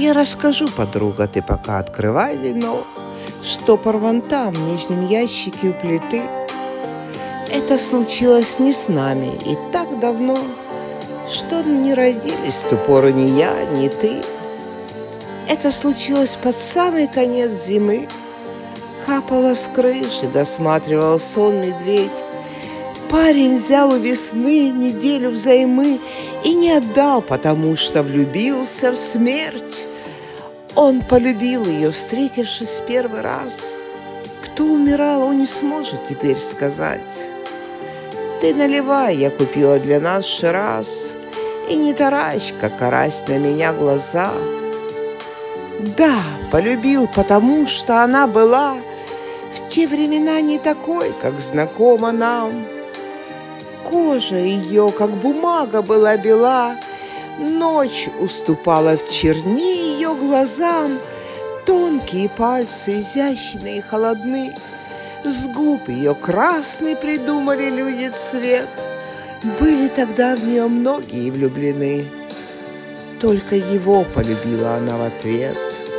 Я расскажу, подруга, ты пока открывай вино. Штопор вон там, в нижнем ящике у плиты. Это случилось не с нами и так давно, что не родились в ту пору ни я, ни ты. Это случилось под самый конец зимы. Капало с крыши, досматривал сон медведь. Парень взял у весны неделю взаймы и не отдал, потому что влюбился в смерть. Он полюбил ее, встретившись первый раз. Кто умирал, он не сможет теперь сказать. Ты наливай, я купила для нас шираз, и не таращ, как карась, на меня глаза. Да, полюбил, потому что она была в те времена не такой, как знакома нам. Кожа ее, как бумага, была бела, ночь уступала в черни ее глазам, тонкие пальцы изящные и холодны, с губ ее красный придумали люди цвет. Были тогда в нее многие влюблены, только его полюбила она в ответ.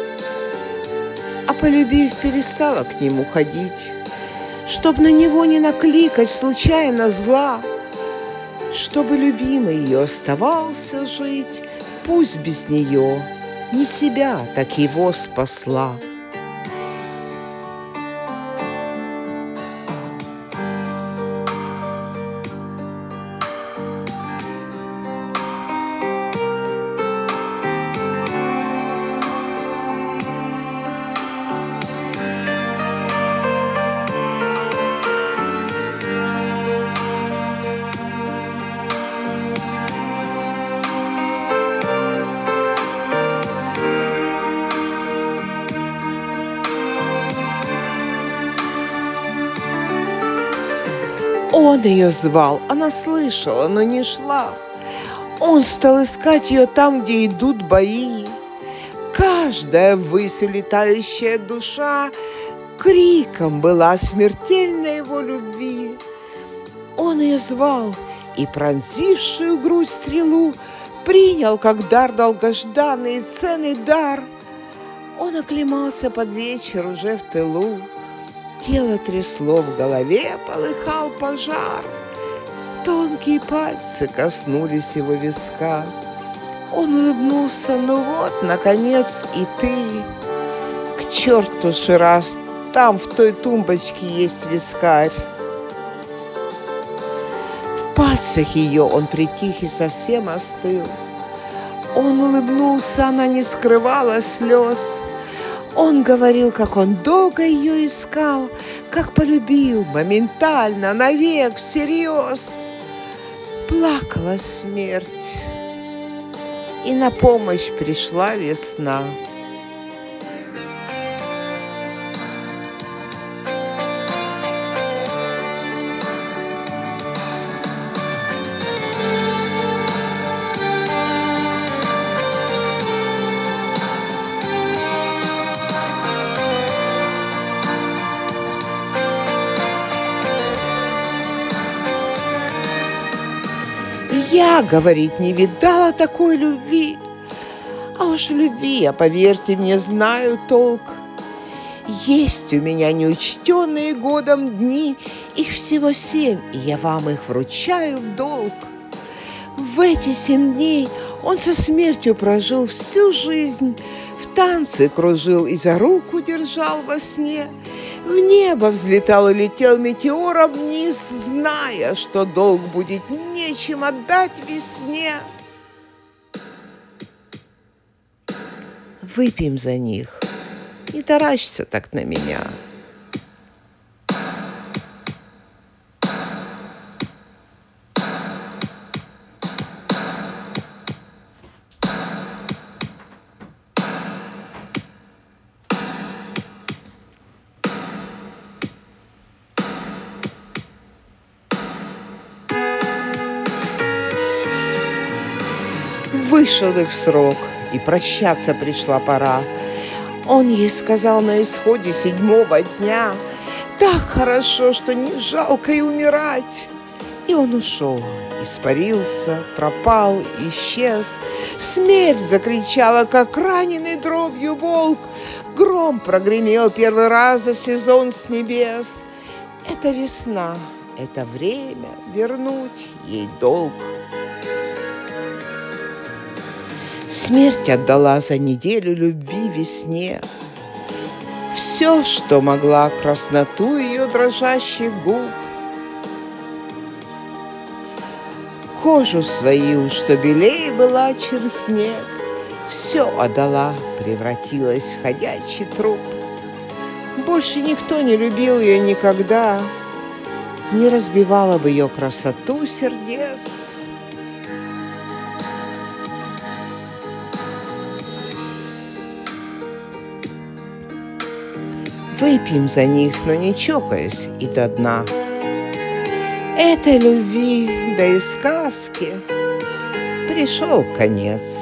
А полюбив, перестала к нему ходить, чтоб на него не накликать случайно зла, чтобы любимый ее оставался жить, пусть без нее, не себя, так его спасла. Он ее звал, она слышала, но не шла. Он стал искать ее там, где идут бои. Каждая ввысь улетающая душа криком была смертельной его любви. Он ее звал, и пронзившую грудь стрелу принял, как дар долгожданный и ценный дар. Он оклемался под вечер уже в тылу. Тело трясло, в голове полыхал пожар. Тонкие пальцы коснулись его виска. Он улыбнулся, ну вот, наконец, и ты. К черту шираз, там в той тумбочке есть вискарь. В пальцах ее он притих и совсем остыл. Он улыбнулся, она не скрывала слез. Он говорил, как он долго ее искал, как полюбил моментально, навек, всерьез. Плакала смерть, и на помощь пришла весна. Я, говорит, не видала такой любви. А уж в любви я, поверьте мне, знаю толк. Есть у меня неучтенные годом дни, их всего 7, и я вам их вручаю в долг. В эти 7 дней он со смертью прожил всю жизнь, в танце кружил и за руку держал во сне. В небо взлетал и летел метеором вниз, зная, что долг будет нечем отдать весне. Выпьем за них, не таращься так на меня. Вышел их срок, и прощаться пришла пора. Он ей сказал на исходе 7-го дня: так хорошо, что не жалко и умирать. И он ушел, испарился, пропал, исчез, Смерть закричала, как раненый дробью волк. Гром прогремел первый раз за сезон с небес. Это весна, это время вернуть ей долг. Смерть отдала за неделю любви весне все, что могла, красноту ее дрожащих губ, кожу свою, что белее была, чем снег, все отдала, превратилась в ходячий труп. Больше никто не любил ее никогда, не разбивала бы ее красоту сердец. Выпьем за них, но не чокаясь и до дна. Этой любви, да и сказки пришел конец.